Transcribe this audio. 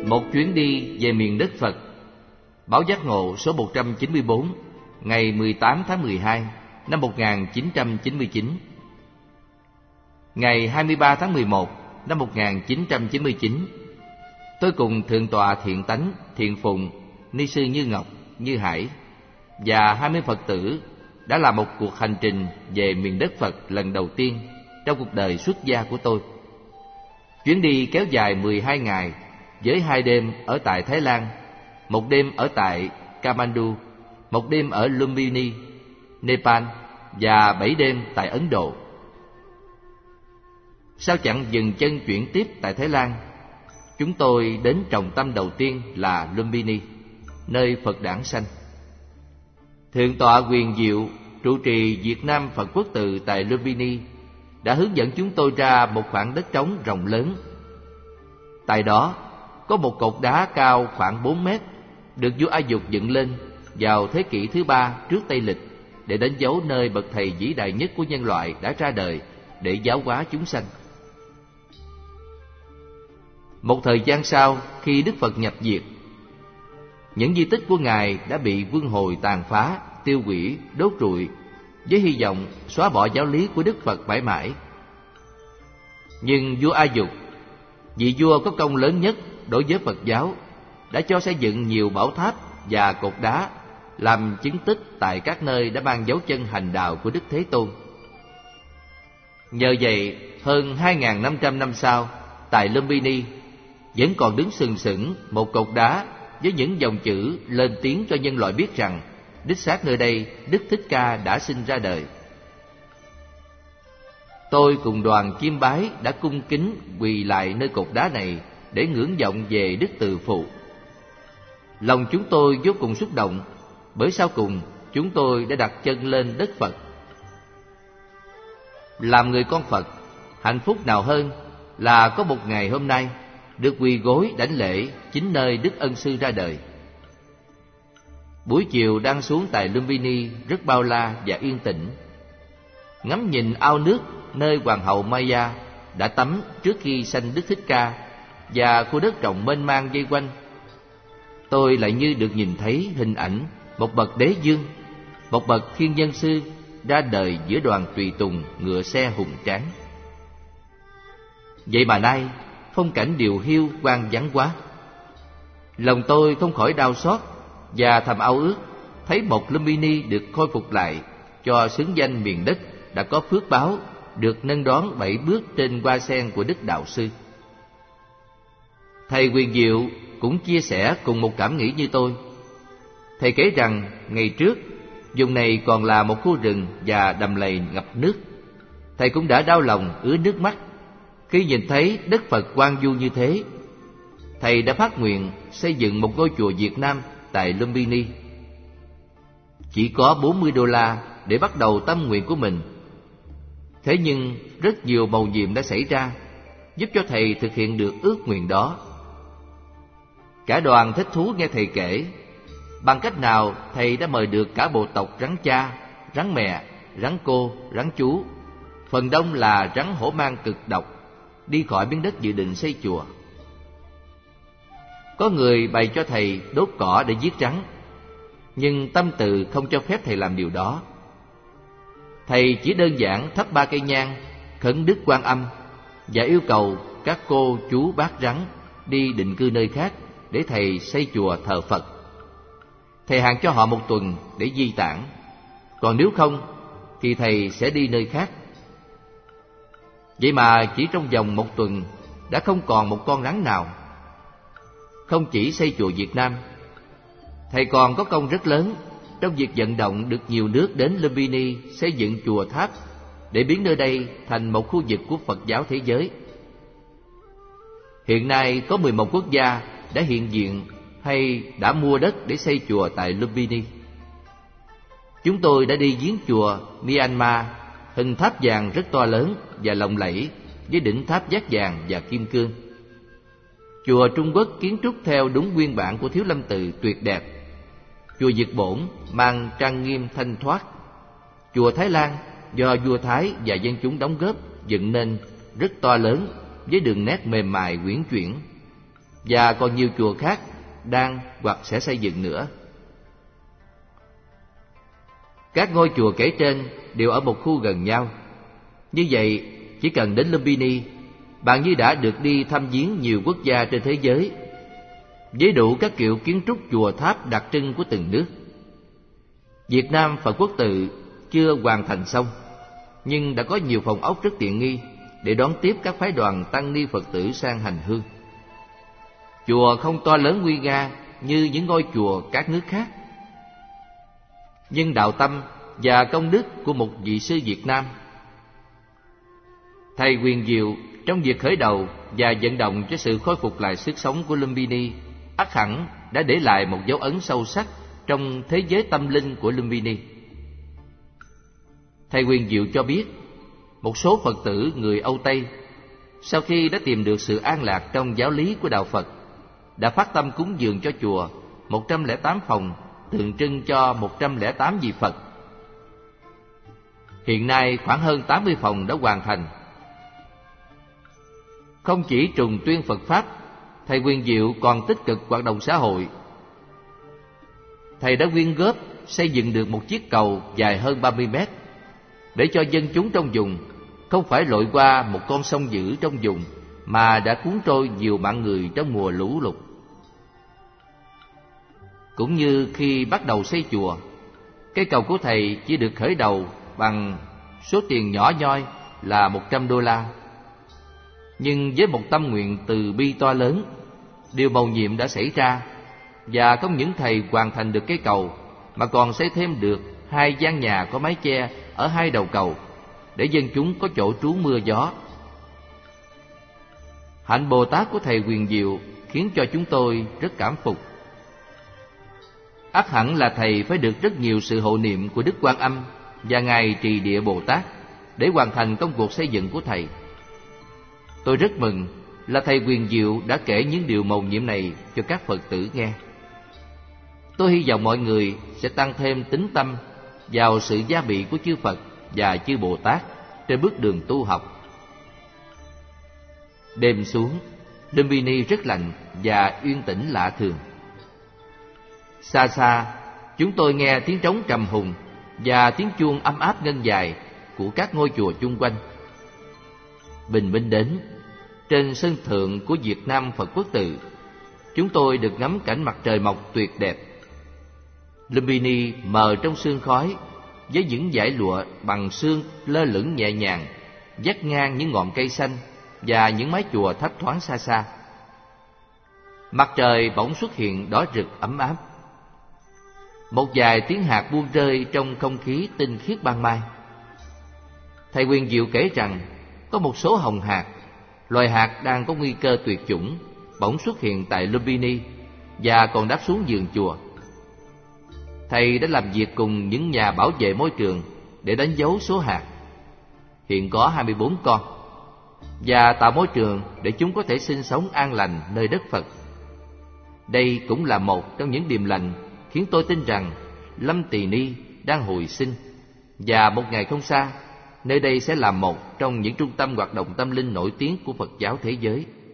Một chuyến đi về miền đất Phật. Báo Giác Ngộ số 194, ngày 18 tháng 12 năm 1999. Ngày 23 tháng 11 năm 1999, tôi cùng Thượng tọa Thiện Tánh, Thiện Phụng, Ni sư Như Ngọc, Như Hải và 20 Phật tử đã làm một cuộc hành trình về miền đất Phật lần đầu tiên trong cuộc đời xuất gia của tôi. Chuyến đi kéo dài 12 ngày với 2 đêm ở tại Thái Lan, 1 đêm ở tại Kathmandu, 1 đêm ở Lumbini, Nepal và 7 đêm tại Ấn Độ. Sau chặng dừng chân chuyển tiếp tại Thái Lan, chúng tôi đến trọng tâm đầu tiên là Lumbini, nơi Phật đản sanh. Thượng tọa Quyền Diệu, trụ trì Việt Nam Phật Quốc Tự tại Lumbini, đã hướng dẫn chúng tôi ra một khoảng đất trống rộng lớn. Tại đó có một cột đá cao khoảng 4 mét, được vua A Dục dựng lên vào thế kỷ thứ 3 trước Tây Lịch để đánh dấu nơi bậc thầy vĩ đại nhất của nhân loại đã ra đời để giáo hóa chúng sanh. Một thời gian sau, khi Đức Phật nhập diệt, những di tích của Ngài đã bị quân Hồi tàn phá, tiêu hủy, đốt trụi với hy vọng xóa bỏ giáo lý của Đức Phật mãi mãi. Nhưng vua A Dục, vị vua có công lớn nhất đối với Phật giáo, đã cho xây dựng nhiều bảo tháp và cột đá làm chứng tích tại các nơi đã mang dấu chân hành đạo của Đức Thế Tôn. Nhờ vậy, hơn 2.500 năm sau, tại Lumbini vẫn còn đứng sừng sững một cột đá với những dòng chữ lên tiếng cho nhân loại biết rằng đích xác nơi đây Đức Thích Ca đã sinh ra đời. Tôi cùng đoàn chiêm bái đã cung kính quỳ lại nơi cột đá này để ngưỡng vọng về Đức Từ Phụ. Lòng chúng tôi vô cùng xúc động, bởi sau cùng chúng tôi đã đặt chân lên đất Phật. Làm người con Phật, hạnh phúc nào hơn là có một ngày hôm nay được quỳ gối đảnh lễ chính nơi Đức Ân Sư ra đời. Buổi chiều đang xuống tại Lumbini rất bao la và yên tĩnh. Ngắm nhìn ao nước nơi Hoàng hậu Maya đã tắm trước khi sanh Đức Thích Ca và khu đất rộng mênh mang vây quanh, tôi lại như được nhìn thấy hình ảnh một bậc đế dương, một bậc thiên nhân sư ra đời giữa đoàn tùy tùng ngựa xe hùng tráng. Vậy mà nay phong cảnh điều hiu hoang vắng quá. Lòng tôi không khỏi đau xót và thầm ao ước thấy một Lumbini được khôi phục lại, cho xứng danh miền đất đã có phước báo được nâng đón 7 bước trên hoa sen của Đức Đạo Sư. Thầy Quyền Diệu cũng chia sẻ cùng một cảm nghĩ như tôi. Thầy kể rằng ngày trước vùng này còn là một khu rừng và đầm lầy ngập nước. Thầy cũng đã đau lòng ứa nước mắt khi nhìn thấy đất Phật hoang vu như thế. Thầy đã phát nguyện xây dựng một ngôi chùa Việt Nam tại Lumbini. Chỉ có $40 để bắt đầu tâm nguyện của mình. Thế nhưng rất nhiều mầu nhiệm đã xảy ra giúp cho thầy thực hiện được ước nguyện đó. Cả đoàn thích thú nghe thầy kể bằng cách nào thầy đã mời được cả bộ tộc rắn cha, rắn mẹ, rắn cô, rắn chú, phần đông là rắn hổ mang cực độc, đi khỏi miếng đất dự định xây chùa. Có người bày cho thầy đốt cỏ để giết rắn, nhưng tâm từ không cho phép thầy làm điều đó. Thầy chỉ đơn giản thắp 3 cây nhang, khấn Đức Quan Âm và yêu cầu các cô, chú, bác rắn đi định cư nơi khác để thầy xây chùa thờ Phật. Thầy hạn cho họ 1 tuần để di tản, còn nếu không thì thầy sẽ đi nơi khác. Vậy mà chỉ trong vòng 1 tuần đã không còn một con rắn nào. Không chỉ xây chùa Việt Nam, thầy còn có công rất lớn trong việc vận động được nhiều nước đến Lumbini xây dựng chùa tháp để biến nơi đây thành một khu vực của Phật giáo thế giới. Hiện nay có 11 quốc gia đã hiện diện hay đã mua đất để xây chùa tại Lumbini. Chúng tôi đã đi viếng chùa Myanmar, hình tháp vàng rất to lớn và lộng lẫy với đỉnh tháp giác vàng và kim cương. Chùa Trung Quốc kiến trúc theo đúng nguyên bản của Thiếu Lâm Tự tuyệt đẹp. Chùa Việt Bổn mang trang nghiêm thanh thoát. Chùa Thái Lan do vua Thái và dân chúng đóng góp dựng nên rất to lớn với đường nét mềm mại uyển chuyển. và còn nhiều chùa khác đang hoặc sẽ xây dựng nữa. Các ngôi chùa kể trên đều ở một khu gần nhau. Như vậy, chỉ cần đến Lumbini, bạn như đã được đi thăm viếng nhiều quốc gia trên thế giới, với đủ các kiểu kiến trúc chùa tháp đặc trưng của từng nước. Việt Nam Phật Quốc Tự chưa hoàn thành xong, nhưng đã có nhiều phòng ốc rất tiện nghi để đón tiếp các phái đoàn tăng ni Phật tử sang hành hương. Chùa không to lớn nguy nga như những ngôi chùa các nước khác, nhưng đạo tâm và công đức của một vị sư Việt Nam, thầy Huyền Diệu, trong việc khởi đầu và vận động cho sự khôi phục lại sức sống của Lumbini, ắt hẳn đã để lại một dấu ấn sâu sắc trong thế giới tâm linh của Lumbini. Thầy Huyền Diệu cho biết, một số Phật tử người Âu Tây, sau khi đã tìm được sự an lạc trong giáo lý của Đạo Phật, đã phát tâm cúng dường cho chùa 108 phòng tượng trưng cho 108 vị Phật. Hiện nay khoảng hơn 80 phòng đã hoàn thành. Không chỉ trùng tuyên Phật Pháp, thầy Huyền Diệu còn tích cực hoạt động xã hội. Thầy đã quyên góp xây dựng được một chiếc cầu dài hơn 30 mét để cho dân chúng trong vùng không phải lội qua một con sông dữ trong vùng mà đã cuốn trôi nhiều mạng người trong mùa lũ lụt. Cũng như khi bắt đầu xây chùa, cây cầu của thầy chỉ được khởi đầu bằng số tiền nhỏ nhoi là $100. Nhưng với một tâm nguyện từ bi to lớn, điều mầu nhiệm đã xảy ra, và không những thầy hoàn thành được cây cầu mà còn xây thêm được 2 gian nhà có mái che ở 2 đầu cầu để dân chúng có chỗ trú mưa gió. Hạnh Bồ Tát của thầy Huyền Diệu khiến cho chúng tôi rất cảm phục. Ắt hẳn là thầy phải được rất nhiều sự hộ niệm của Đức Quan Âm và Ngài Trì Địa Bồ Tát để hoàn thành công cuộc xây dựng của thầy. Tôi rất mừng là thầy Huyền Diệu đã kể những điều mầu nhiệm này cho các Phật tử nghe. Tôi hy vọng mọi người sẽ tăng thêm tín tâm vào sự gia bị của chư Phật và chư Bồ Tát trên bước đường tu học. Đêm xuống, Lumbini rất lạnh và yên tĩnh lạ thường. Xa xa, chúng tôi nghe tiếng trống trầm hùng và tiếng chuông ấm áp ngân dài của các ngôi chùa chung quanh. Bình minh đến, trên sân thượng của Việt Nam Phật Quốc Tự, chúng tôi được ngắm cảnh mặt trời mọc tuyệt đẹp. Lumbini mờ trong sương khói, với những dải lụa bằng sương lơ lửng nhẹ nhàng, vắt ngang những ngọn cây xanh và những mái chùa thấp thoáng xa xa. Mặt trời bỗng xuất hiện đỏ rực ấm áp. Một vài tiếng hạt buông rơi trong không khí tinh khiết ban mai. Thầy Huyền Diệu kể rằng có một số hồng hạt, loài hạt đang có nguy cơ tuyệt chủng, bỗng xuất hiện tại Lumbini và còn đáp xuống vườn chùa. Thầy đã làm việc cùng những nhà bảo vệ môi trường để đánh dấu số hạt. Hiện có 24 con, và tạo môi trường để chúng có thể sinh sống an lành nơi đất Phật. Đây cũng là một trong những điềm lành khiến tôi tin rằng Lâm Tỳ Ni đang hồi sinh, và một ngày không xa, nơi đây sẽ là một trong những trung tâm hoạt động tâm linh nổi tiếng của Phật giáo thế giới.